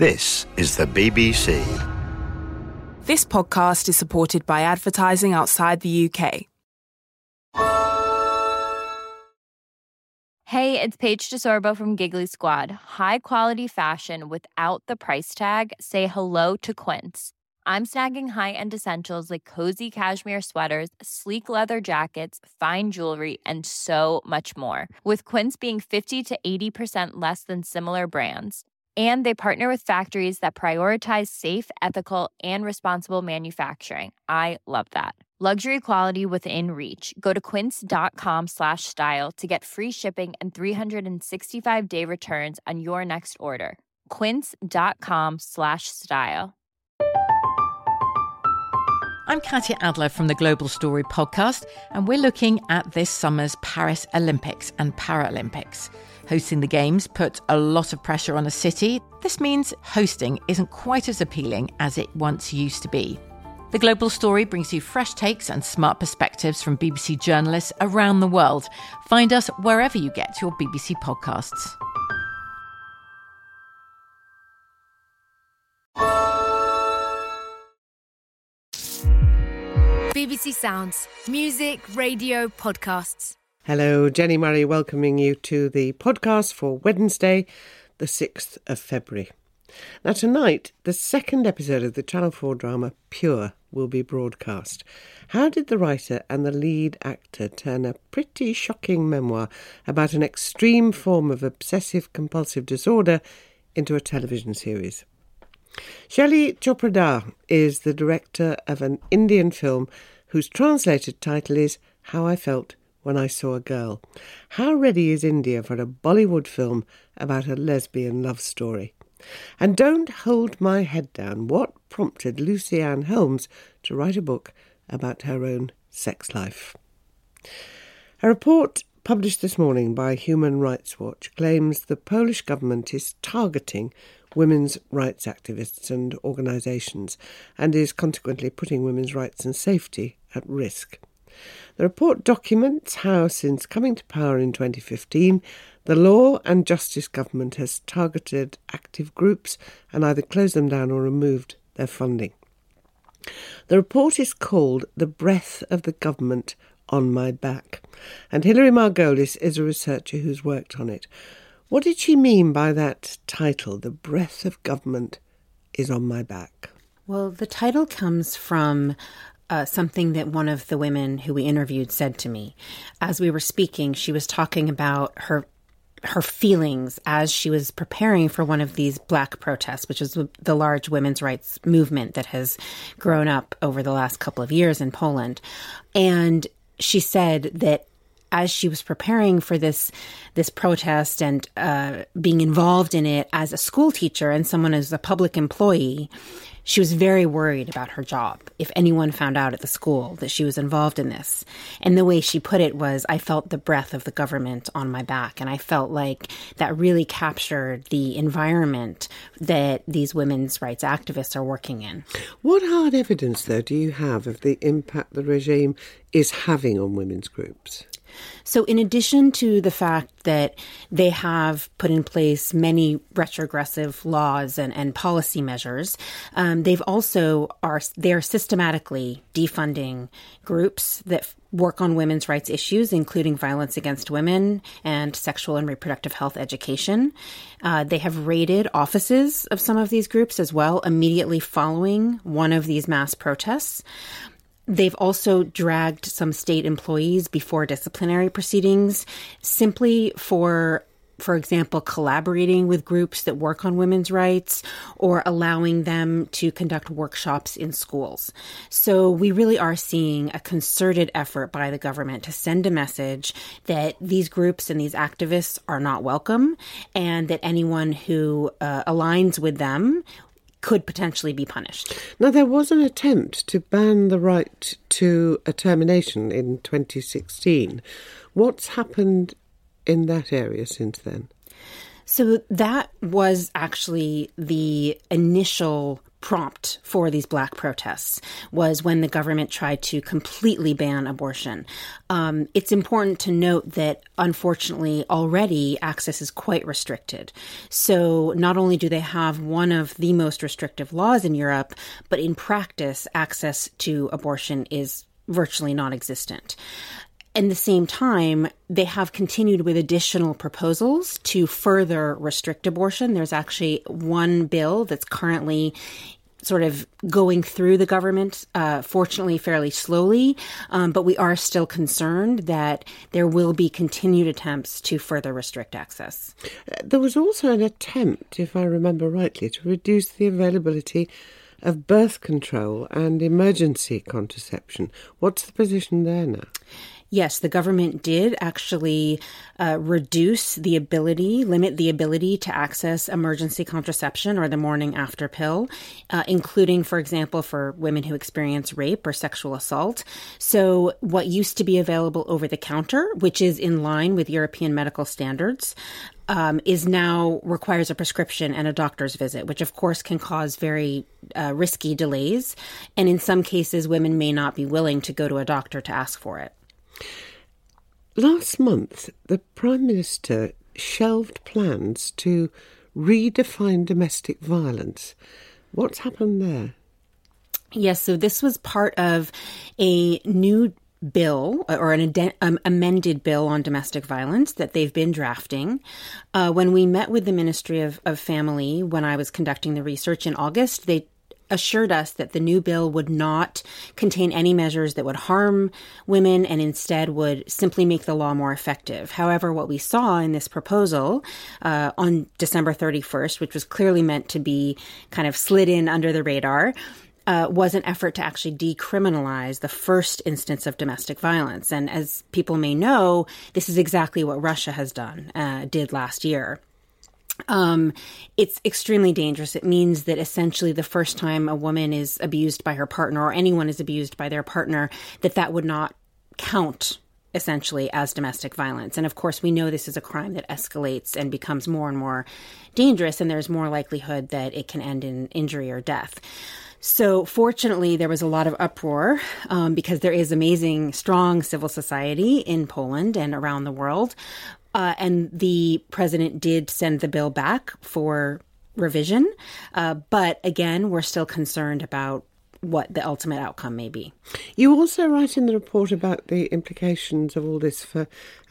This is the BBC. This podcast is supported by advertising outside the UK. Hey, it's Paige DeSorbo from Giggly Squad. High quality fashion without the price tag. Say hello to Quince. I'm snagging high-end essentials like cozy cashmere sweaters, sleek leather jackets, fine jewelry, and so much more. With Quince being 50 to 80% less than similar brands. And they partner with factories that prioritize safe, ethical, and responsible manufacturing. I love that. Luxury quality within reach. Go to quince.com/style to get free shipping and 365-day returns on your next order. Quince.com/style. I'm Katya Adler from the Global Story podcast, and we're looking at this summer's Paris Olympics and Paralympics. Hosting the Games put a lot of pressure on a city. This means hosting isn't quite as appealing as it once used to be. The Global Story brings you fresh takes and smart perspectives from BBC journalists around the world. Find us wherever you get your BBC podcasts. BBC Sounds. Music, radio, podcasts. Hello, Jenny Murray welcoming you to the podcast for Wednesday, the 6th of February. Now tonight, the second episode of the Channel 4 drama Pure will be broadcast. How did the writer and the lead actor turn a pretty shocking memoir about an extreme form of obsessive-compulsive disorder into a television series? Shelley Chopra is the director of an Indian film whose translated title is How I Felt When I Saw a Girl. How ready is India for a Bollywood film about a lesbian love story? And don't hold my head down. What prompted Lucy Ann Holmes to write a book about her own sex life? A report published this morning by Human Rights Watch claims the Polish government is targeting women's rights activists and organisations and is consequently putting women's rights and safety at risk. The report documents how, since coming to power in 2015, the Law and Justice government has targeted active groups and either closed them down or removed their funding. The report is called The Breath of the Government on My Back, and Hilary Margolis is a researcher who's worked on it. What did she mean by that title, The Breath of Government is on My Back? Well, the title comes from something that one of the women who we interviewed said to me. As we were speaking, she was talking about her feelings as she was preparing for one of these Black protests, which is the large women's rights movement that has grown up over the last couple of years in Poland. And she said that as she was preparing for this protest and being involved in it as a school teacher and someone as a public employee, she was very worried about her job if anyone found out at the school that she was involved in this. And the way she put it was, I felt the breath of the government on my back. And I felt like that really captured the environment that these women's rights activists are working in. What hard evidence, though, do you have of the impact the regime is having on women's groups? So in addition to the fact that they have put in place many retrogressive laws and policy measures, they're systematically defunding groups that work on women's rights issues, including violence against women and sexual and reproductive health education. They have raided offices of some of these groups as well, immediately following one of these mass protests. They've also dragged some state employees before disciplinary proceedings simply for example, collaborating with groups that work on women's rights or allowing them to conduct workshops in schools. So we really are seeing a concerted effort by the government to send a message that these groups and these activists are not welcome and that anyone who aligns with them could potentially be punished. Now, there was an attempt to ban the right to a termination in 2016. What's happened in that area since then? So that was actually the initial prompt for these Black protests was when the government tried to completely ban abortion. It's important to note that, unfortunately, already access is quite restricted. So not only do they have one of the most restrictive laws in Europe, but in practice, access to abortion is virtually non-existent. At the same time, they have continued with additional proposals to further restrict abortion. There's actually one bill that's currently sort of going through the government, fortunately fairly slowly, but we are still concerned that there will be continued attempts to further restrict access. There was also an attempt, if I remember rightly, to reduce the availability of birth control and emergency contraception. What's the position there now? Yes, the government did actually limit the ability to access emergency contraception or the morning after pill, including, for example, for women who experience rape or sexual assault. So what used to be available over the counter, which is in line with European medical standards, is now requires a prescription and a doctor's visit, which of course can cause very risky delays. And in some cases, women may not be willing to go to a doctor to ask for it. Last month, the Prime Minister shelved plans to redefine domestic violence. What's happened there? Yes, so this was part of a new bill or an amended bill on domestic violence that they've been drafting. When we met with the Ministry of Family, when I was conducting the research in August, they assured us that the new bill would not contain any measures that would harm women and instead would simply make the law more effective. However, what we saw in this proposal on December 31st, which was clearly meant to be kind of slid in under the radar, was an effort to actually decriminalize the first instance of domestic violence. And as people may know, this is exactly what Russia has did last year. It's extremely dangerous. It means that essentially the first time a woman is abused by her partner or anyone is abused by their partner, that would not count essentially as domestic violence. And of course, we know this is a crime that escalates and becomes more and more dangerous, and there's more likelihood that it can end in injury or death. So fortunately, there was a lot of uproar because there is amazing, strong civil society in Poland and around the world. And the president did send the bill back for revision. But again, we're still concerned about what the ultimate outcome may be. You also write in the report about the implications of all this for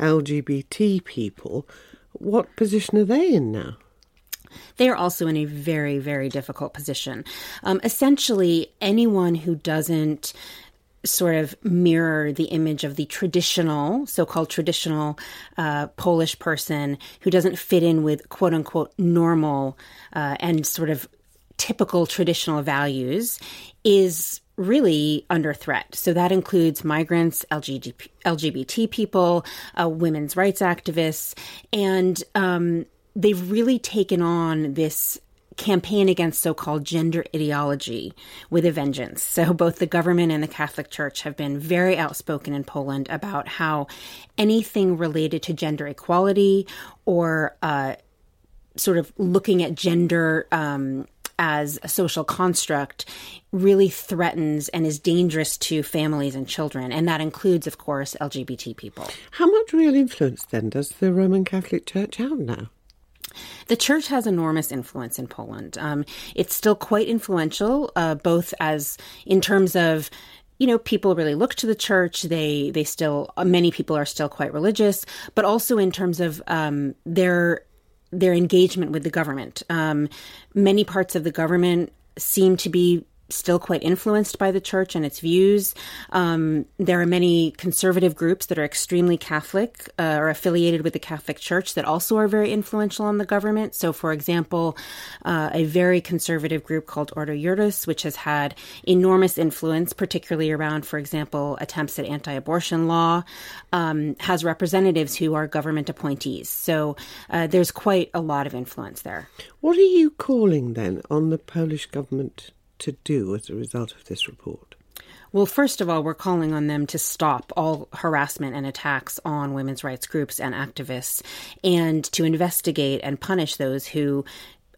LGBT people. What position are they in now? They are also in a very, very difficult position. Essentially, anyone who doesn't sort of mirror the image of the traditional, so-called traditional Polish person who doesn't fit in with quote-unquote normal and sort of typical traditional values is really under threat. So that includes migrants, LGBT people, women's rights activists, and they've really taken on this campaign against so-called gender ideology with a vengeance. So both the government and the Catholic Church have been very outspoken in Poland about how anything related to gender equality or sort of looking at gender as a social construct really threatens and is dangerous to families and children. And that includes, of course, LGBT people. How much real influence then does the Roman Catholic Church have now? The church has enormous influence in Poland. It's still quite influential, both as in terms of, people really look to the church. They still, many people are still quite religious, but also in terms of their engagement with the government. Many parts of the government seem to be still quite influenced by the church and its views. There are many conservative groups that are extremely Catholic or affiliated with the Catholic Church that also are very influential on the government. So, for example, a very conservative group called Ordo Iuris, which has had enormous influence, particularly around, for example, attempts at anti-abortion law, has representatives who are government appointees. So there's quite a lot of influence there. What are you calling then on the Polish government to do as a result of this report? Well, first of all, we're calling on them to stop all harassment and attacks on women's rights groups and activists and to investigate and punish those who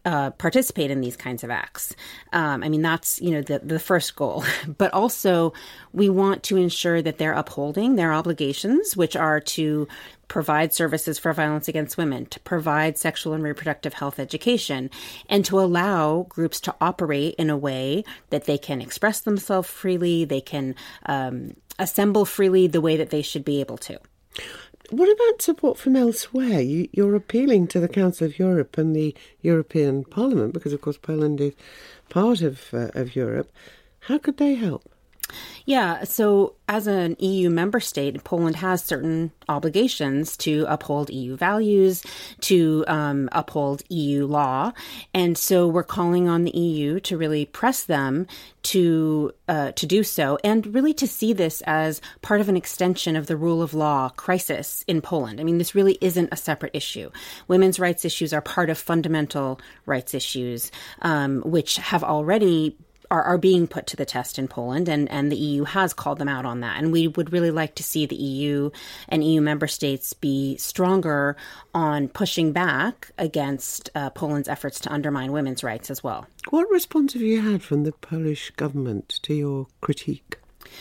participate in these kinds of acts. That's, the first goal. But also, we want to ensure that they're upholding their obligations, which are to provide services for violence against women, to provide sexual and reproductive health education, and to allow groups to operate in a way that they can express themselves freely, they can assemble freely the way that they should be able to. What about support from elsewhere? You're appealing to the Council of Europe and the European Parliament because, of course, Poland is part of Europe. How could they help? Yeah, so as an EU member state, Poland has certain obligations to uphold EU values, to uphold EU law. And so we're calling on the EU to really press them to do so, and really to see this as part of an extension of the rule of law crisis in Poland. This really isn't a separate issue. Women's rights issues are part of fundamental rights issues, which have already are being put to the test in Poland, and the EU has called them out on that. And we would really like to see the EU and EU member states be stronger on pushing back against Poland's efforts to undermine women's rights as well. What response have you had from the Polish government to your critique?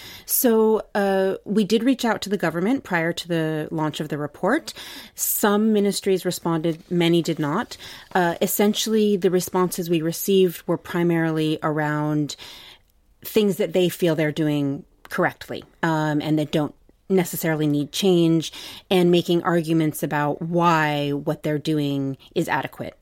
So we did reach out to the government prior to the launch of the report. Some ministries responded, many did not. Essentially, the responses we received were primarily around things that they feel they're doing correctly and that don't necessarily need change, and making arguments about why what they're doing is adequate.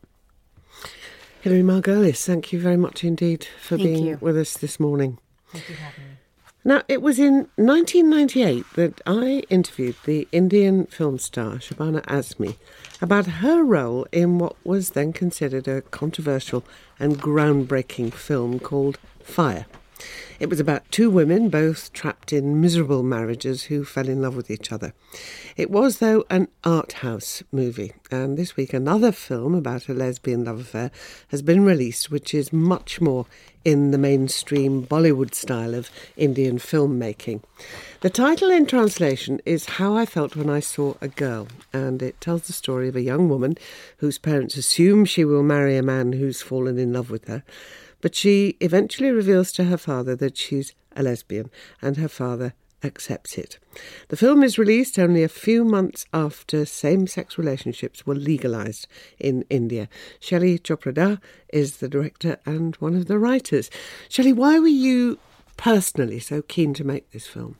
Hilary Margolis, thank you very much indeed for being with us this morning. Thank you for having me. Now, it was in 1998 that I interviewed the Indian film star Shabana Azmi about her role in what was then considered a controversial and groundbreaking film called Fire. It was about two women, both trapped in miserable marriages, who fell in love with each other. It was, though, an art house movie, and this week another film about a lesbian love affair has been released, which is much more in the mainstream Bollywood style of Indian filmmaking. The title in translation is How I Felt When I Saw a Girl, and it tells the story of a young woman whose parents assume she will marry a man who's fallen in love with her, but she eventually reveals to her father that she's a lesbian, and her father accepts it. The film is released only a few months after same-sex relationships were legalised in India. Shelley Choprada is the director and one of the writers. Shelley, why were you personally so keen to make this film?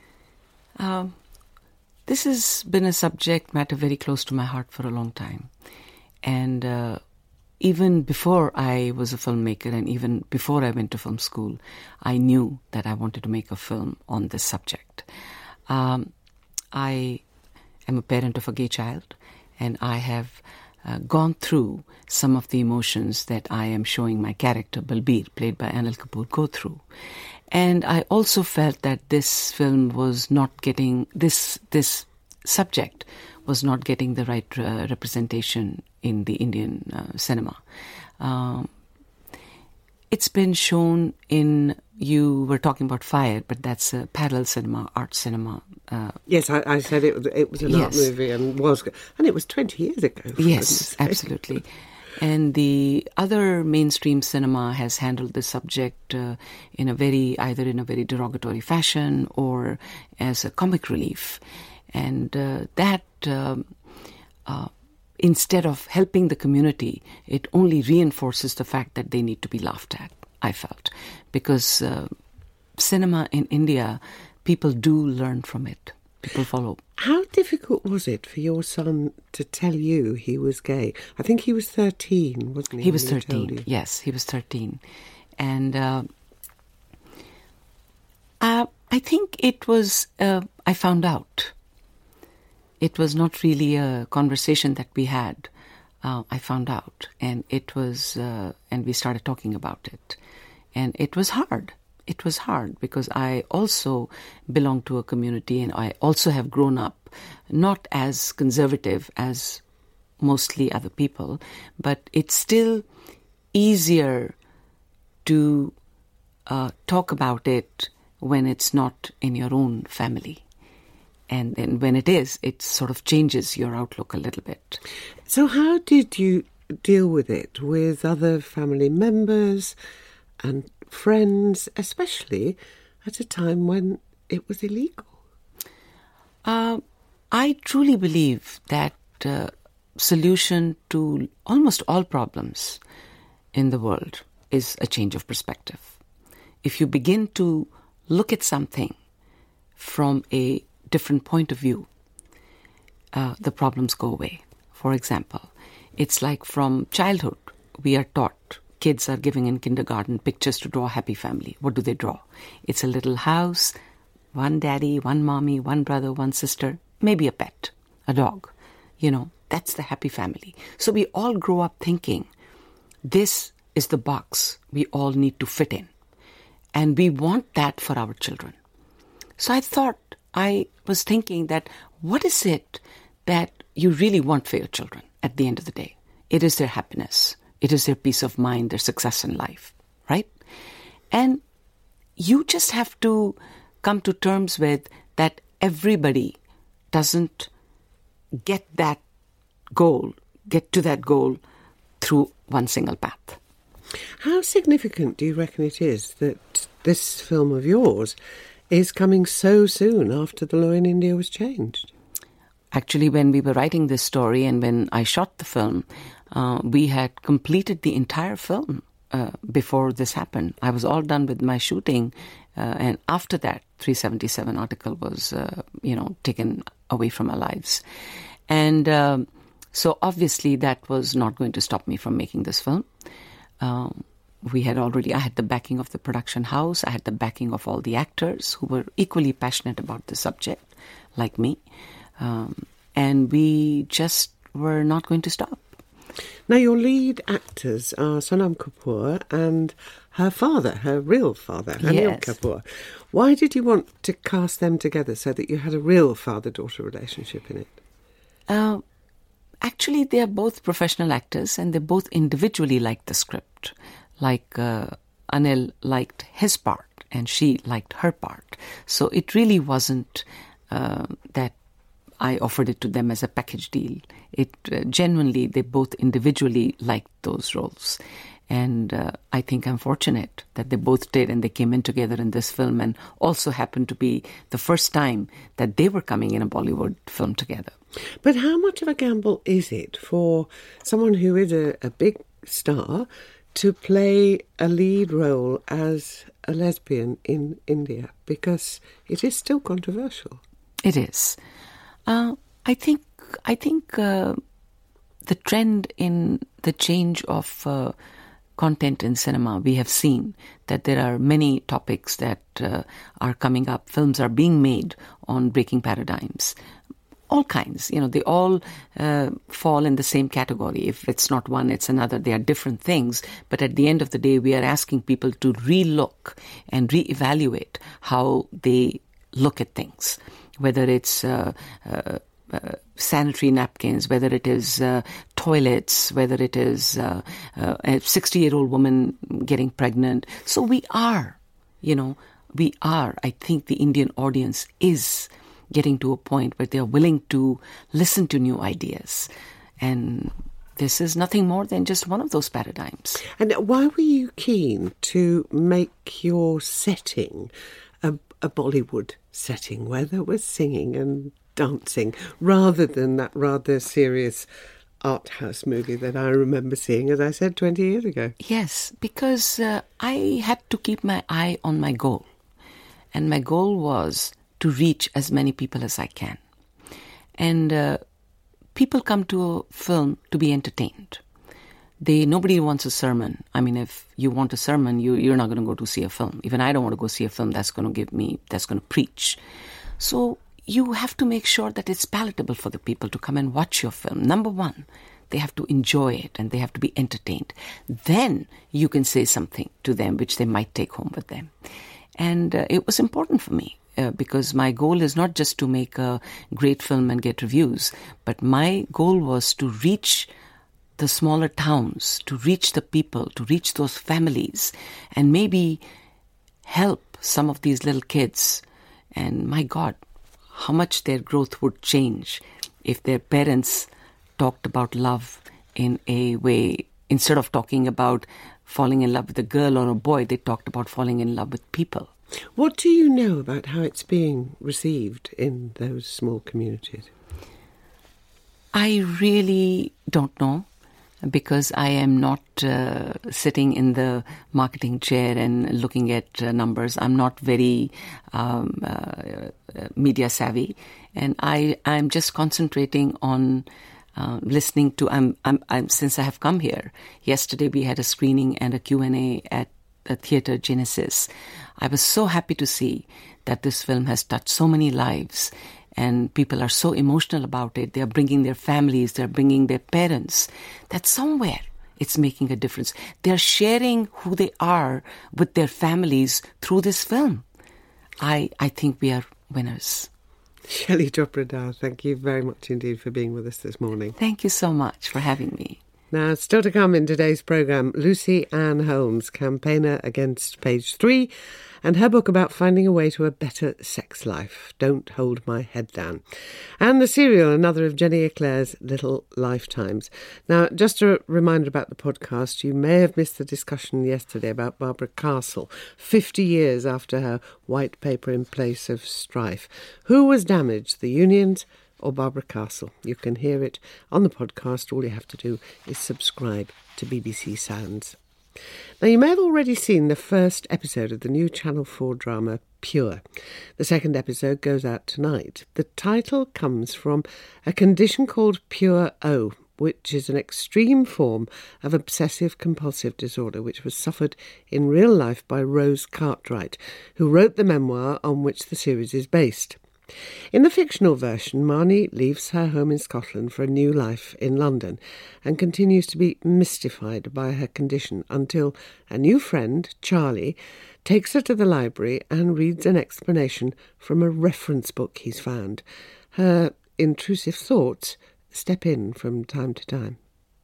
This has been a subject matter very close to my heart for a long time. And even before I was a filmmaker and even before I went to film school, I knew that I wanted to make a film on this subject. I am a parent of a gay child, and I have gone through some of the emotions that I am showing my character, Balbir, played by Anil Kapoor, go through. And I also felt that this film was not getting, this subject was not getting the right representation in the Indian cinema. It's been shown in, you were talking about Fire, but that's a parallel cinema, art cinema. Yes, I said it was an art movie and it was 20 years ago. Yes, absolutely. And the other mainstream cinema has handled the subject either in a very derogatory fashion or as a comic relief. And that, instead of helping the community, it only reinforces the fact that they need to be laughed at, I felt. Because cinema in India, people do learn from it. People follow. How difficult was it for your son to tell you he was gay? I think he was 13, wasn't he? He was 13, yes, he was 13. And I think it was, I found out. It was not really a conversation that we had. I found out, and it was, and we started talking about it. And it was hard. It was hard because I also belong to a community, and I also have grown up not as conservative as mostly other people, but it's still easier to talk about it when it's not in your own family. And when it is, it sort of changes your outlook a little bit. So how did you deal with it with other family members and friends, especially at a time when it was illegal? I truly believe that solution to almost all problems in the world is a change of perspective. If you begin to look at something from a different point of view, the problems go away. For example, it's like from childhood, we are taught, kids are giving in kindergarten pictures to draw a happy family. What do they draw? It's a little house, one daddy, one mommy, one brother, one sister, maybe a pet, a dog. That's the happy family. So we all grow up thinking, this is the box we all need to fit in. And we want that for our children. So I was thinking that what is it that you really want for your children at the end of the day? It is their happiness. It is their peace of mind, their success in life, right? And you just have to come to terms with that everybody doesn't get to that goal through one single path. How significant do you reckon it is that this film of yours is coming so soon after the law in India was changed? Actually, when we were writing this story and when I shot the film, we had completed the entire film before this happened. I was all done with my shooting, and after that, 377 article was, taken away from our lives. And so obviously that was not going to stop me from making this film. I had the backing of the production house. I had the backing of all the actors who were equally passionate about the subject, like me. And we just were not going to stop. Now, your lead actors are Sonam Kapoor and her father, her real father, Anil Kapoor. Why did you want to cast them together so that you had a real father-daughter relationship in it? Actually, they are both professional actors and they both individually liked the script. Like Anil liked his part and she liked her part. So it really wasn't that I offered it to them as a package deal. It genuinely, they both individually liked those roles. And I think I'm fortunate that they both did and they came in together in this film and also happened to be the first time that they were coming in a Bollywood film together. But how much of a gamble is it for someone who is a big star to play a lead role as a lesbian in India? Because it is still controversial. It is. I think the trend in the change of content in cinema, we have seen that there are many topics that are coming up. Films are being made on breaking paradigms. All kinds, they all fall in the same category. If it's not one, it's another. They are different things. But at the end of the day, we are asking people to re-look and reevaluate how they look at things. Whether it's sanitary napkins, whether it is toilets, whether it is a 60-year-old woman getting pregnant. So we are, I think the Indian audience is getting to a point where they are willing to listen to new ideas. And this is nothing more than just one of those paradigms. And why were you keen to make your setting a Bollywood setting where there was singing and dancing rather than that rather serious art house movie that I remember seeing, as I said, 20 years ago? Yes, because I had to keep my eye on my goal. And my goal was to reach as many people as I can. And people come to a film to be entertained. Nobody wants a sermon. I mean, if you want a sermon, you're not going to go to see a film. Even I don't want to go see a film that's going to preach. So you have to make sure that it's palatable for the people to come and watch your film. Number one, they have to enjoy it and they have to be entertained. Then you can say something to them which they might take home with them. And it was important for me because my goal is not just to make a great film and get reviews, but my goal was to reach the smaller towns, to reach the people, to reach those families, and maybe help some of these little kids. And my God, how much their growth would change if their parents talked about love in a way. Instead of talking about falling in love with a girl or a boy, they talked about falling in love with people. What do you know about how it's being received in those small communities? I really don't know, because I am not sitting in the marketing chair and looking at numbers. I'm not very media savvy, and I'm just concentrating on listening to. Since I have come here. Yesterday we had a screening and a Q&A at the Theatre Genesis. I was so happy to see that this film has touched so many lives. And people are so emotional about it. They're bringing their families, they're bringing their parents. That somewhere it's making a difference. They're sharing who they are with their families through this film. I think we are winners. Shelley Chopra Dao, thank you very much indeed for being with us this morning. Thank you so much for having me. Now, still to come in today's programme, Lucy Ann Holmes, campaigner against Page 3, and her book about finding a way to a better sex life, Don't Hold My Head Down. And the serial, another of Jenny Eclair's Little Lifetimes. Now, just a reminder about the podcast, you may have missed the discussion yesterday about Barbara Castle, 50 years after her white paper in place of strife. Who was damaged, the unions or Barbara Castle? You can hear it on the podcast. All you have to do is subscribe to BBC Sounds. Now, you may have already seen the first episode of the new Channel 4 drama Pure. The second episode goes out tonight. The title comes from a condition called Pure O, which is an extreme form of obsessive-compulsive disorder which was suffered in real life by Rose Cartwright, who wrote the memoir on which the series is based. In the fictional version, Marnie leaves her home in Scotland for a new life in London and continues to be mystified by her condition until a new friend, Charlie, takes her to the library and reads an explanation from a reference book he's found. Her intrusive thoughts step in from time to time.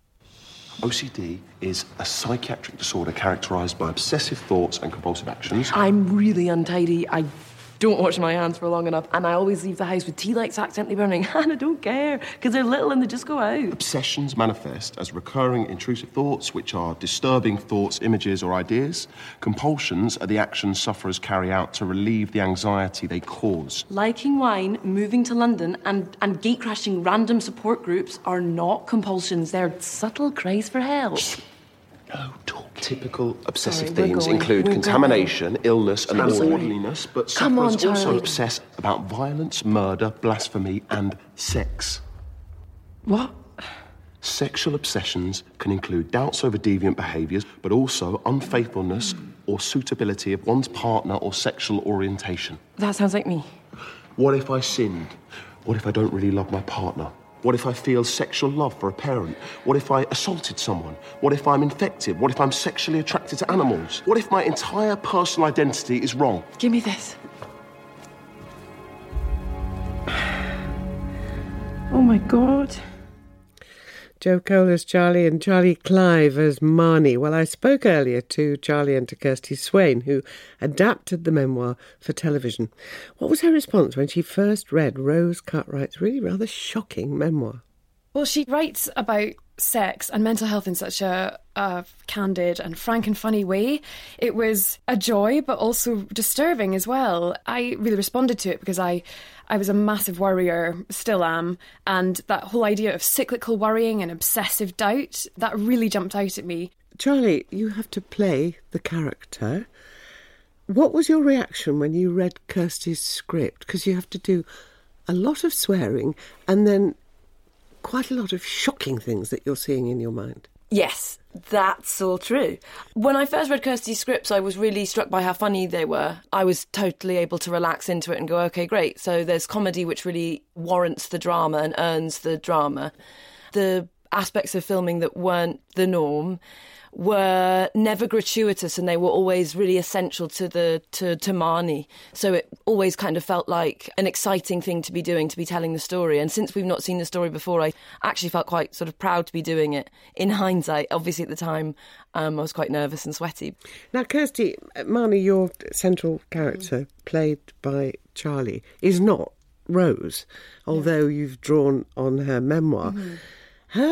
OCD is a psychiatric disorder characterised by obsessive thoughts and compulsive actions. I'm really untidy. I don't wash my hands for long enough, and I always leave the house with tea lights accidentally burning, and I don't care, because they're little and they just go out. Obsessions manifest as recurring intrusive thoughts, which are disturbing thoughts, images or ideas. Compulsions are the actions sufferers carry out to relieve the anxiety they cause. Liking wine, moving to London, and gate-crashing random support groups are not compulsions. They're subtle cries for help. No talk. Typical obsessive themes include contamination, illness and orderliness, but sufferers also obsess about violence, murder, blasphemy and sex. What? Sexual obsessions can include doubts over deviant behaviours, but also unfaithfulness or suitability of one's partner or sexual orientation. That sounds like me. What if I sinned? What if I don't really love my partner? What if I feel sexual love for a parent? What if I assaulted someone? What if I'm infected? What if I'm sexually attracted to animals? What if my entire personal identity is wrong? Give me this. Oh my God. Joe Cole as Charlie and Charlie Clive as Marnie. Well, I spoke earlier to Charlie and to Kirsty Swain, who adapted the memoir for television. What was her response when she first read Rose Cartwright's really rather shocking memoir? Well, she writes about sex and mental health in such a candid and frank and funny way. It was a joy, but also disturbing as well. I really responded to it because I was a massive worrier, still am, and that whole idea of cyclical worrying and obsessive doubt, that really jumped out at me. Charlie, you have to play the character. What was your reaction when you read Kirsty's script? Because you have to do a lot of swearing and then quite a lot of shocking things that you're seeing in your mind. Yes, that's all true. When I first read Kirsty's scripts, I was really struck by how funny they were. I was totally able to relax into it and go, OK, great. So there's comedy which really warrants the drama and earns the drama. The aspects of filming that weren't the norm were never gratuitous, and they were always really essential to Marnie. So it always kind of felt like an exciting thing to be doing, to be telling the story. And since we've not seen the story before, I actually felt quite sort of proud to be doing it. In hindsight, obviously at the time, I was quite nervous and sweaty. Now, Kirsty, Marnie, your central character, played by Charlie, is not Rose, although you've drawn on her memoir. Mm-hmm. Her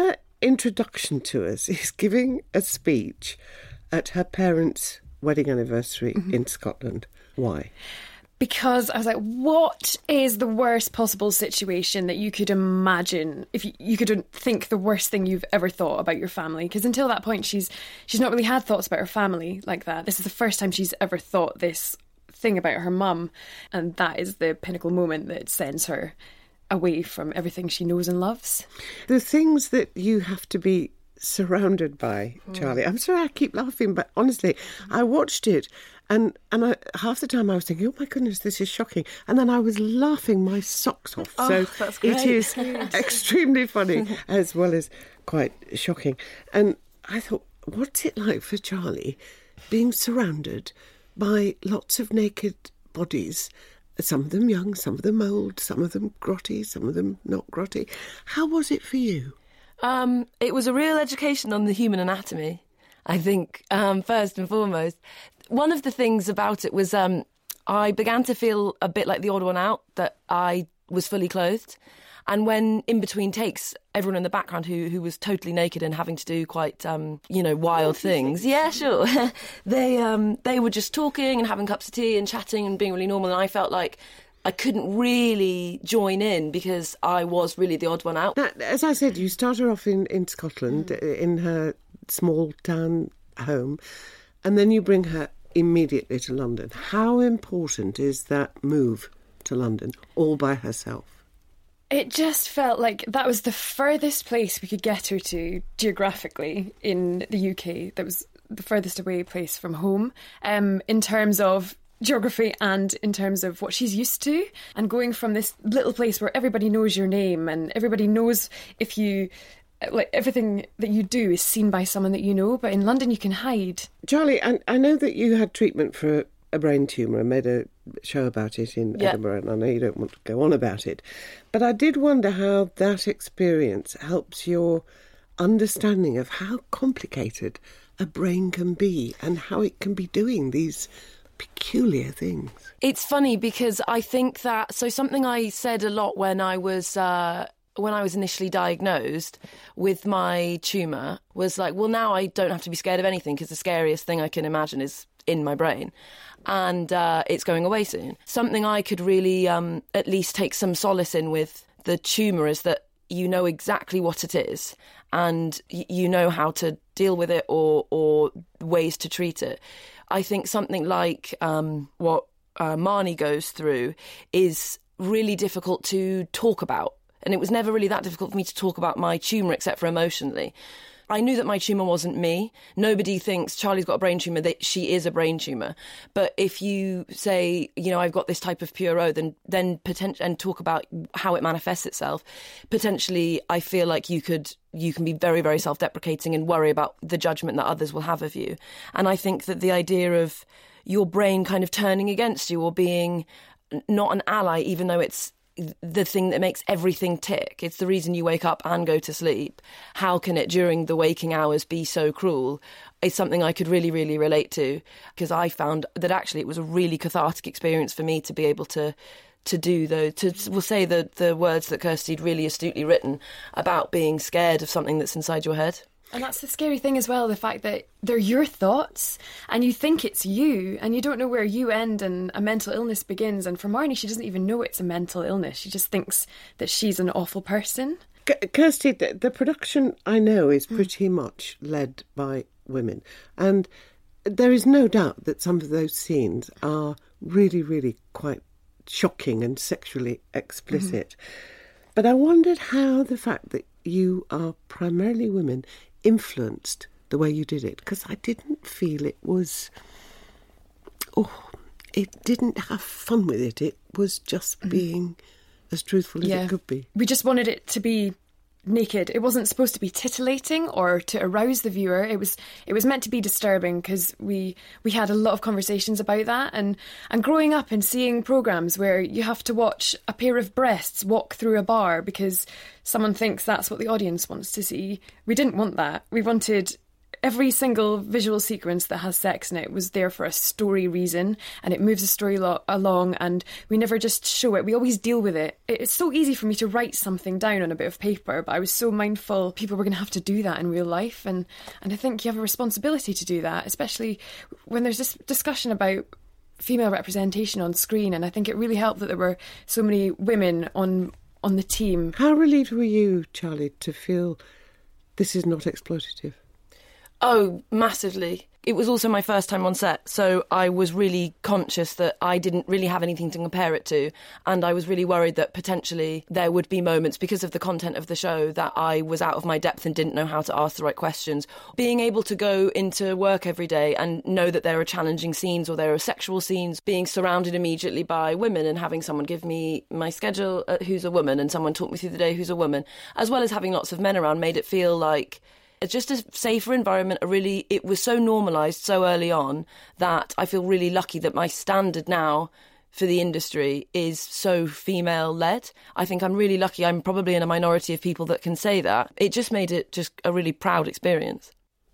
introduction to us is giving a speech at her parents' wedding anniversary in Scotland. Why? Because I was like, what is the worst possible situation that you could imagine if you could think the worst thing you've ever thought about your family? Because until that point, she's not really had thoughts about her family like that. This is the first time she's ever thought this thing about her mum. And that is the pinnacle moment that sends her away from everything she knows and loves. The things that you have to be surrounded by, Charlie. I'm sorry I keep laughing, but honestly, I watched it and half the time I was thinking, oh my goodness, this is shocking. And then I was laughing my socks off. So that's great. It is extremely funny as well as quite shocking. And I thought, what's it like for Charlie being surrounded by lots of naked bodies? Some of them young, some of them old, some of them grotty, some of them not grotty. How was it for you? It was a real education on the human anatomy, I think, first and foremost. One of the things about it was I began to feel a bit like the odd one out, that I was fully clothed. And when in between takes, everyone in the background who was totally naked and having to do quite, wild things. Yeah, sure. They were just talking and having cups of tea and chatting and being really normal. And I felt like I couldn't really join in because I was really the odd one out. Now, as I said, you start her off in Scotland, in her small town home, and then you bring her immediately to London. How important is that move to London all by herself? It just felt like that was the furthest place we could get her to geographically in the UK. That was the furthest away place from home in terms of geography and in terms of what she's used to. And going from this little place where everybody knows your name and everybody knows if you... like everything that you do is seen by someone that you know, but in London you can hide. Charlie, I know that you had treatment for a brain tumour and made a show about it in Edinburgh, and I know you don't want to go on about it, but I did wonder how that experience helps your understanding of how complicated a brain can be and how it can be doing these peculiar things. It's funny because I think that, so something I said a lot when I was initially diagnosed with my tumour was like, well, now I don't have to be scared of anything because the scariest thing I can imagine is in my brain. And it's going away soon. Something I could really at least take some solace in with the tumour is that you know exactly what it is and you know how to deal with it or ways to treat it. I think something like what Marnie goes through is really difficult to talk about. And it was never really that difficult for me to talk about my tumour except for emotionally. I knew that my tumour wasn't me. Nobody thinks Charlie's got a brain tumour, that she is a brain tumour. But if you say, I've got this type of PRO, then and talk about how it manifests itself, potentially I feel like you can be very, very self-deprecating and worry about the judgment that others will have of you. And I think that the idea of your brain kind of turning against you or being not an ally, even though it's the thing that makes everything tick, it's the reason you wake up and go to sleep. How can it during the waking hours be so cruel? It's something I could really, really relate to, because I found that actually it was a really cathartic experience for me to be able to do we'll say the words that Kirsty'd really astutely written about being scared of something that's inside your head. And that's the scary thing as well, the fact that they're your thoughts and you think it's you and you don't know where you end and a mental illness begins. And for Marnie, she doesn't even know it's a mental illness. She just thinks that she's an awful person. Kirsty, the production, I know, is pretty much led by women. And there is no doubt that some of those scenes are really, really quite shocking and sexually explicit. But I wondered how the fact that you are primarily women influenced the way you did it, because I didn't feel it was... it didn't have fun with it. It was just being as truthful as it could be. We just wanted it to be naked. It wasn't supposed to be titillating or to arouse the viewer. It was meant to be disturbing, because we had a lot of conversations about that, and growing up and seeing programmes where you have to watch a pair of breasts walk through a bar because someone thinks that's what the audience wants to see. We didn't want that. We wanted every single visual sequence that has sex in it was there for a story reason, and it moves the story along, and we never just show it, we always deal with it. It's so easy for me to write something down on a bit of paper, but I was so mindful people were going to have to do that in real life, and I think you have a responsibility to do that, especially when there's this discussion about female representation on screen, and I think it really helped that there were so many women on the team. How relieved were you, Charlie, to feel this is not exploitative? Oh, massively. It was also my first time on set, so I was really conscious that I didn't really have anything to compare it to, and I was really worried that potentially there would be moments, because of the content of the show, that I was out of my depth and didn't know how to ask the right questions. Being able to go into work every day and know that there are challenging scenes or there are sexual scenes, being surrounded immediately by women and having someone give me my schedule who's a woman and someone talk me through the day who's a woman, as well as having lots of men around, made it feel like it's just a safer environment. It was so normalised so early on that I feel really lucky that my standard now for the industry is so female-led. I think I'm really lucky. I'm probably in a minority of people that can say that. It just made it just a really proud experience.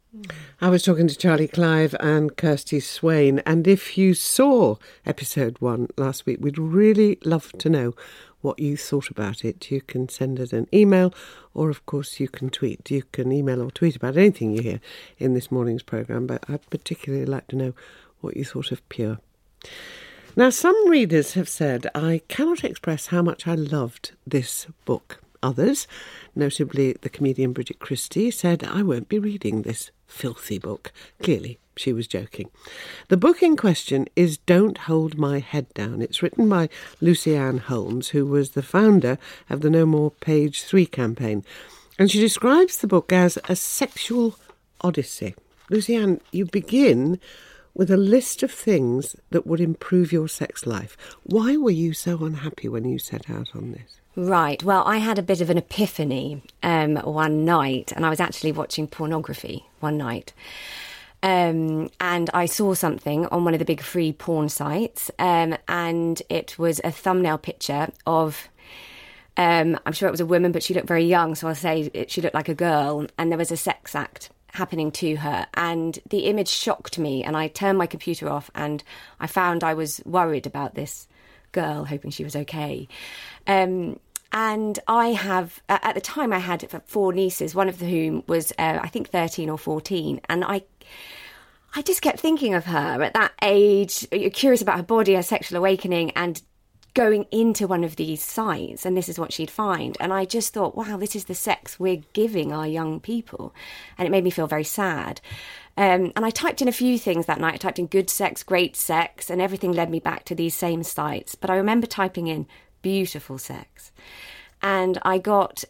I was talking to Charlie Clive and Kirsty Swain, and if you saw episode 1 last week, we'd really love to know what you thought about it. You can send us an email, or of course you can tweet. You can email or tweet about anything you hear in this morning's programme, but I'd particularly like to know what you thought of Pure. Now, some readers have said, I cannot express how much I loved this book. Others, notably the comedian Bridget Christie, said, I won't be reading this filthy book. Clearly, she was joking. The book in question is Don't Hold My Head Down. It's written by Lucy Ann Holmes, who was the founder of the No More Page 3 campaign. And she describes the book as a sexual odyssey. Lucy Ann, you begin with a list of things that would improve your sex life. Why were you so unhappy when you set out on this? Right. Well, I had a bit of an epiphany one night, and I was actually watching pornography one night. And I saw something on one of the big free porn sites, and it was a thumbnail picture of, I'm sure it was a woman, but she looked very young, so I'll say she looked like a girl, and there was a sex act happening to her, and the image shocked me, and I turned my computer off, and I found I was worried about this girl, hoping she was okay. And I have, at the time I had 4 nieces, one of whom was, I think, 13 or 14. And I just kept thinking of her at that age, curious about her body, her sexual awakening, and going into one of these sites, and this is what she'd find. And I just thought, wow, this is the sex we're giving our young people. And it made me feel very sad. And I typed in a few things that night. I typed in good sex, great sex, and everything led me back to these same sites. But I remember typing in beautiful sex. And I got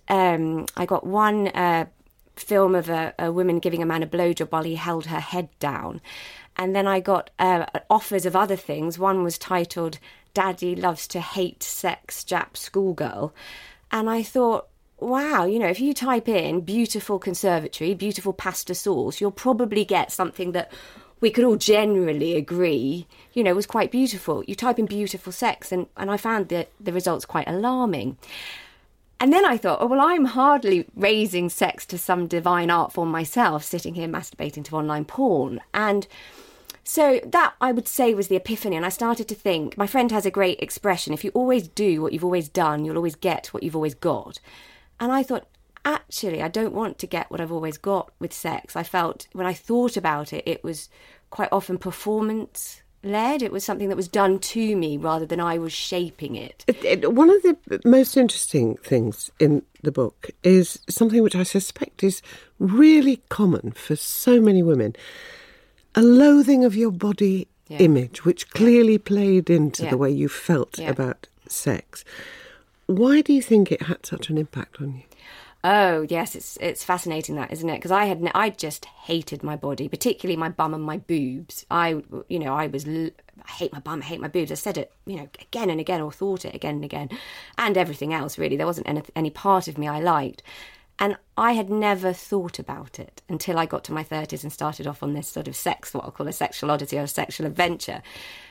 one film of a woman giving a man a blowjob while he held her head down. And then I got offers of other things. One was titled Daddy Loves to Hate Sex Jap Schoolgirl. And I thought, wow, if you type in beautiful conservatory, beautiful pasta sauce, you'll probably get something that we could all generally agree, was quite beautiful. You type in beautiful sex, and I found the results quite alarming. And then I thought, oh, well, I'm hardly raising sex to some divine art form myself, sitting here masturbating to online porn. And so that, I would say, was the epiphany. And I started to think, my friend has a great expression, if you always do what you've always done, you'll always get what you've always got. And I thought, actually, I don't want to get what I've always got with sex. I felt, when I thought about it, it was quite often performance-led. It was something that was done to me rather than I was shaping it. One of the most interesting things in the book is something which I suspect is really common for so many women. A loathing of your body image, which clearly played into the way you felt about sex. Why do you think it had such an impact on you? Oh, yes, it's fascinating that, isn't it? Because I just hated my body, particularly my bum and my boobs. I hate my bum, I hate my boobs. I said it, again and again, or thought it again and again, and everything else, really. There wasn't any part of me I liked. And I had never thought about it until I got to my 30s and started off on this sort of what I'll call a sexual odyssey or a sexual adventure.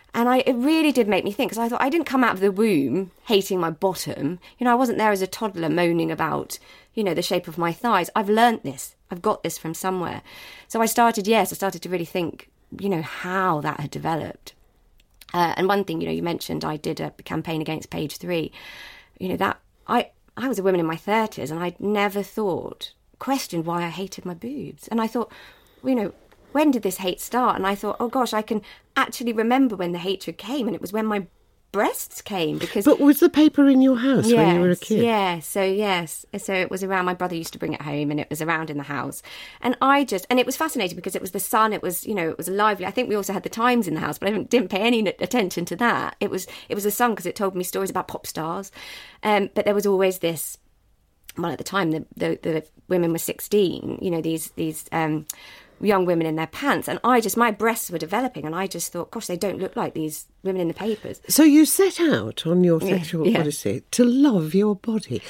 And it really did make me think, because I thought I didn't come out of the womb hating my bottom. I wasn't there as a toddler moaning about, the shape of my thighs. I've learnt this. I've got this from somewhere. So I started to really think, how that had developed. And one thing, you mentioned I did a campaign against page 3. That I was a woman in my 30s, and I'd never questioned why I hated my boobs. And I thought, when did this hate start? And I thought, oh gosh, I can actually remember when the hatred came, and it was when my breasts came. But was the paper in your house when you were a kid? So it was around. My brother used to bring it home, and it was around in the house. And it was fascinating because it was the Sun. It was, it was lively. I think we also had the Times in the house, but I didn't pay any attention to that. It was the Sun because it told me stories about pop stars. But there was always this. Well, at the time, the women were 16. These young women in their pants, and my breasts were developing, and I just thought, gosh, they don't look like these women in the papers. So you set out on your sexual odyssey to love your body.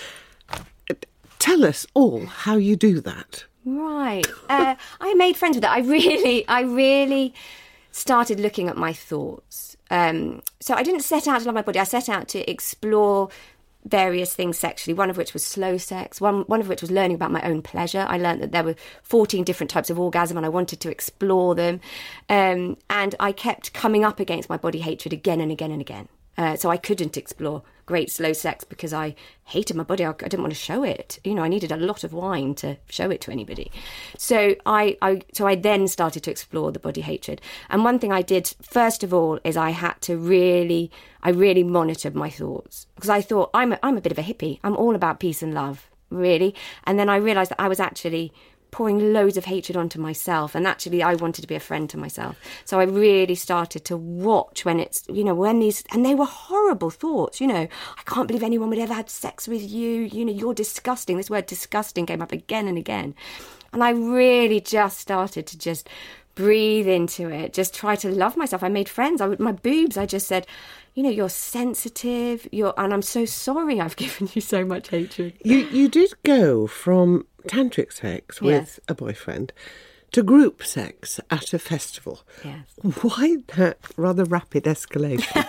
Tell us all how you do that. Right. I made friends with it. I really started looking at my thoughts. So I didn't set out to love my body. I set out to explore various things sexually, one of which was slow sex, one of which was learning about my own pleasure. I learned that there were 14 different types of orgasm, and I wanted to explore them. And I kept coming up against my body hatred again and again and again. So I couldn't explore great slow sex because I hated my body. I didn't want to show it. I needed a lot of wine to show it to anybody. So I then started to explore the body hatred. And one thing I did, first of all, is I really monitored my thoughts, because I thought I'm a bit of a hippie. I'm all about peace and love, really. And then I realised that I was actually pouring loads of hatred onto myself, and actually I wanted to be a friend to myself. So I really started to watch when it's, and they were horrible thoughts, I can't believe anyone would ever have sex with you, you're disgusting. This word disgusting came up again and again. And I really just started to just breathe into it, just try to love myself. I made friends. My boobs, I just said, you're sensitive, and I'm so sorry I've given you so much hatred. You did go from tantric sex with a boyfriend to group sex at a festival. Yes. Why that rather rapid escalation?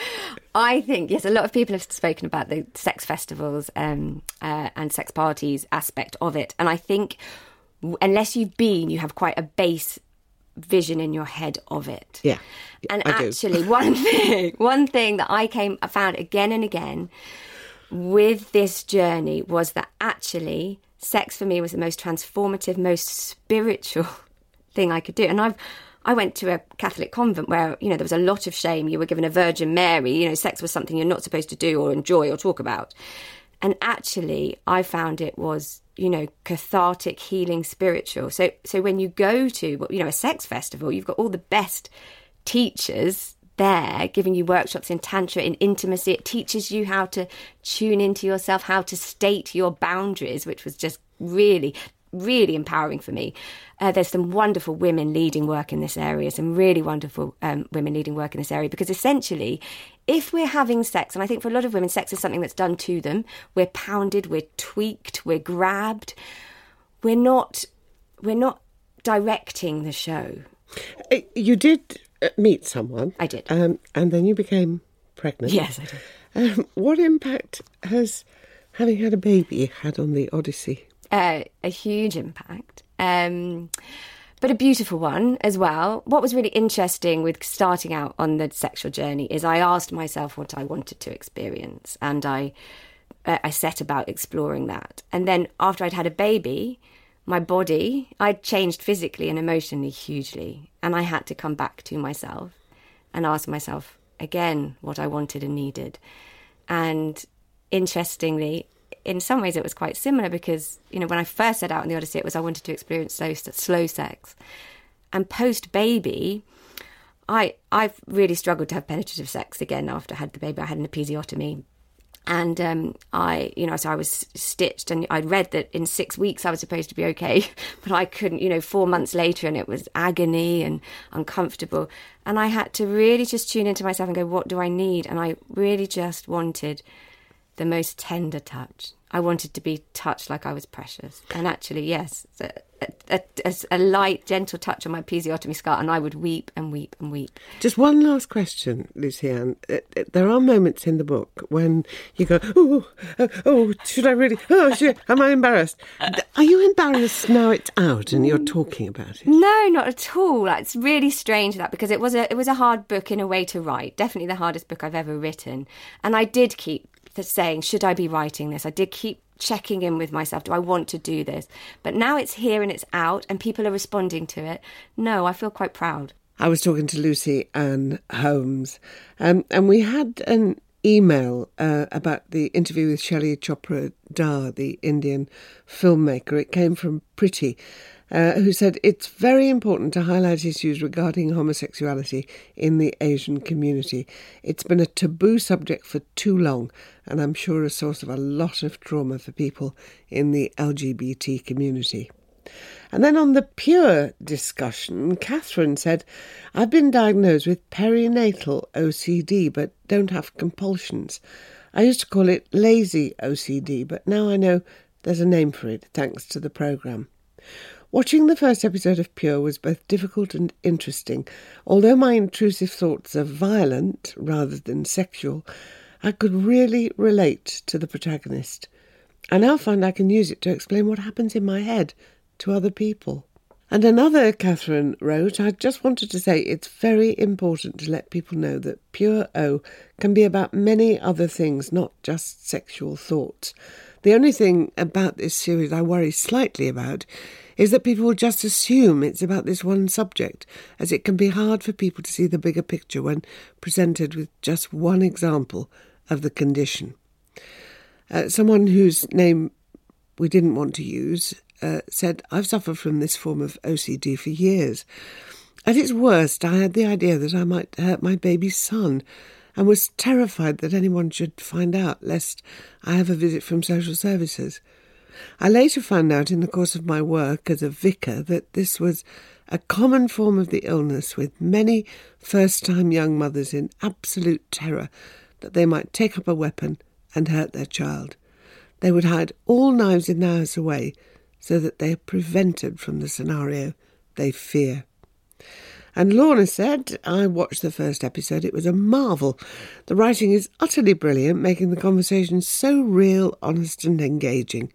I think, yes, a lot of people have spoken about the sex festivals and sex parties aspect of it. And I think unless you've been, you have quite a base vision in your head of it. Yeah. And actually, one thing that I found again and again with this journey was that actually sex for me was the most transformative, most spiritual thing I could do. And I went to a Catholic convent where, there was a lot of shame. You were given a Virgin Mary. Sex was something you're not supposed to do or enjoy or talk about. And actually, I found it was, cathartic, healing, spiritual. So when you go to, a sex festival, you've got all the best teachers there giving you workshops in tantra, in intimacy. It teaches you how to tune into yourself, how to state your boundaries, which was just really, really empowering for me. There's some wonderful women leading work in this area, some really wonderful women leading work in this area, because essentially, if we're having sex, and I think for a lot of women, sex is something that's done to them, we're pounded, we're tweaked, we're grabbed, we're not directing the show. You did meet someone. I did. And then you became pregnant. Yes, I did. What impact has having had a baby had on the Odyssey? A huge impact, but a beautiful one as well. What was really interesting with starting out on the sexual journey is I asked myself what I wanted to experience, and I set about exploring that. And then after I'd had a baby, my body, I'd changed physically and emotionally hugely, and I had to come back to myself and ask myself again what I wanted and needed. And interestingly, in some ways it was quite similar because, when I first set out on the Odyssey, it was I wanted to experience slow sex. And post-baby, I've really struggled to have penetrative sex again after I had the baby. I had an episiotomy. And so I was stitched, and I'd read that in 6 weeks I was supposed to be okay, but I couldn't, 4 months later, and it was agony and uncomfortable. And I had to really just tune into myself and go, what do I need? And I really just wanted the most tender touch. I wanted to be touched like I was precious. And actually, yes, a light, gentle touch on my episiotomy scar, and I would weep and weep and weep. Just one last question, Lucy-Anne. There are moments in the book when you go, should I really, am I embarrassed? Are you embarrassed now it's out and you're talking about it? No, not at all. It's really strange that, because it was a hard book in a way to write. Definitely the hardest book I've ever written. And I did keep saying, should I be writing this? I did keep checking in with myself. Do I want to do this? But now it's here and it's out and people are responding to it. No, I feel quite proud. I was talking to Lucy-Anne Holmes, and we had an email about the interview with Shelley Chopra Dar, the Indian filmmaker. It came from Priti, who said it's very important to highlight issues regarding homosexuality in the Asian community. It's been a taboo subject for too long, and I'm sure a source of a lot of trauma for people in the LGBT community. And then on the Pure discussion, Catherine said, I've been diagnosed with perinatal OCD, but don't have compulsions. I used to call it lazy OCD, but now I know there's a name for it, thanks to the programme. Watching the first episode of Pure was both difficult and interesting. Although my intrusive thoughts are violent rather than sexual, I could really relate to the protagonist. I now find I can use it to explain what happens in my head to other people. And another Catherine wrote, I just wanted to say it's very important to let people know that Pure O can be about many other things, not just sexual thoughts. The only thing about this series I worry slightly about is that people will just assume it's about this one subject, as it can be hard for people to see the bigger picture when presented with just one example of the condition. Someone whose name we didn't want to use said, I've suffered from this form of OCD for years. At its worst, I had the idea that I might hurt my baby's son and was terrified that anyone should find out, lest I have a visit from social services. I later found out in the course of my work as a vicar that this was a common form of the illness, with many first-time young mothers in absolute terror that they might take up a weapon and hurt their child. They would hide all knives in their house away so that they are prevented from the scenario they fear. And Lorna said, I watched the first episode. It was a marvel. The writing is utterly brilliant, making the conversation so real, honest and engaging.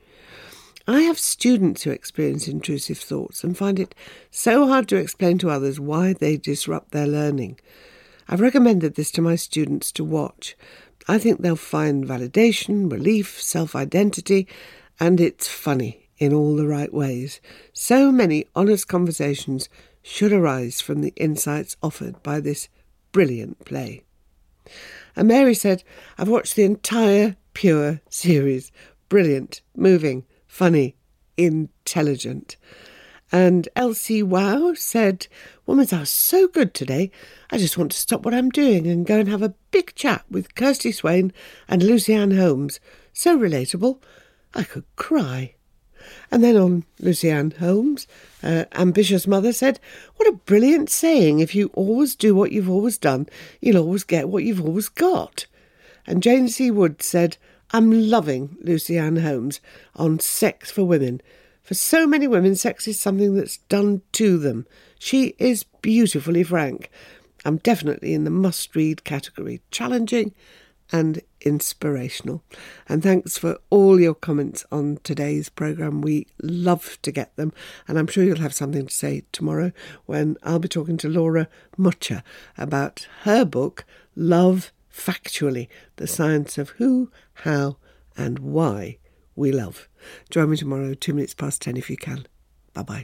I have students who experience intrusive thoughts and find it so hard to explain to others why they disrupt their learning. I've recommended this to my students to watch. I think they'll find validation, relief, self-identity, and it's funny in all the right ways. So many honest conversations should arise from the insights offered by this brilliant play. And Mary said, I've watched the entire Pure series. Brilliant, moving, funny, intelligent. And Elsie Wow said, Woman's House so good today. I just want to stop what I'm doing and go and have a big chat with Kirsty Swain and Lucy-Anne Holmes. So relatable. I could cry. And then on Lucy-Anne Holmes, Ambitious Mother said, what a brilliant saying. If you always do what you've always done, you'll always get what you've always got. And Jane C. Wood said, I'm loving Lucy-Anne Holmes on sex for women. For so many women, sex is something that's done to them. She is beautifully frank. I'm definitely in the must-read category. Challenging and inspirational. And thanks for all your comments on today's programme. We love to get them. And I'm sure you'll have something to say tomorrow when I'll be talking to Laura Mucha about her book, Love Factually, the science of who, how and why we love. Join me tomorrow, 10:02 if you can. Bye-bye.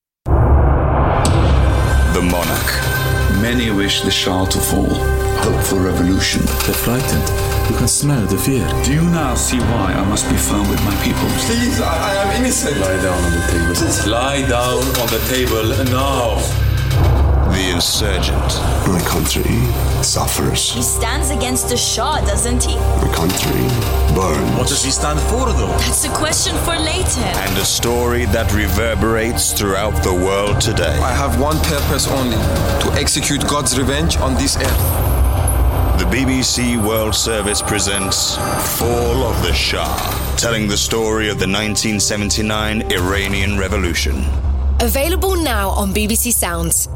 The Monarch. Many wish the Shah to fall. Hope for revolution. They're frightened. You can smell the fear. Do you now see why I must be firm with my people? Please, I am innocent. Lie down on the table. Please. Lie down on the table now. The insurgent. My country suffers. He stands against the Shah, doesn't he? My country burns. What does he stand for, though? That's a question for later. And a story that reverberates throughout the world today. I have one purpose only, to execute God's revenge on this earth. The BBC World Service presents Fall of the Shah, telling the story of the 1979 Iranian Revolution. Available now on BBC Sounds.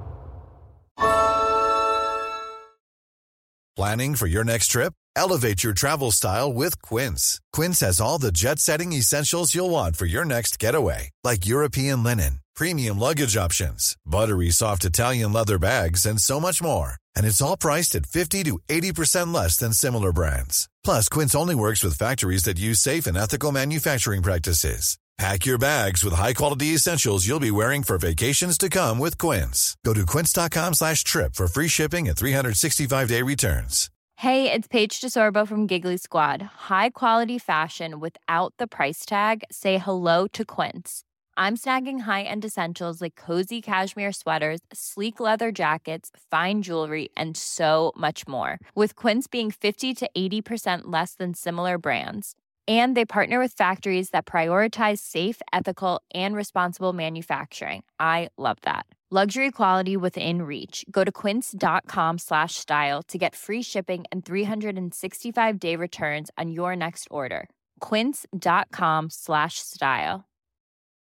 Planning for your next trip? Elevate your travel style with Quince. Quince has all the jet-setting essentials you'll want for your next getaway, like European linen, premium luggage options, buttery soft Italian leather bags, and so much more. And it's all priced at 50 to 80% less than similar brands. Plus, Quince only works with factories that use safe and ethical manufacturing practices. Pack your bags with high-quality essentials you'll be wearing for vacations to come with Quince. Go to quince.com/trip for free shipping and 365-day returns. Hey, it's Paige DeSorbo from Giggly Squad. High quality fashion without the price tag. Say hello to Quince. I'm snagging high-end essentials like cozy cashmere sweaters, sleek leather jackets, fine jewelry, and so much more. With Quince being 50 to 80% less than similar brands. And they partner with factories that prioritize safe, ethical, and responsible manufacturing. I love that. Luxury quality within reach. Go to quince.com/style to get free shipping and 365-day returns on your next order. Quince.com/style.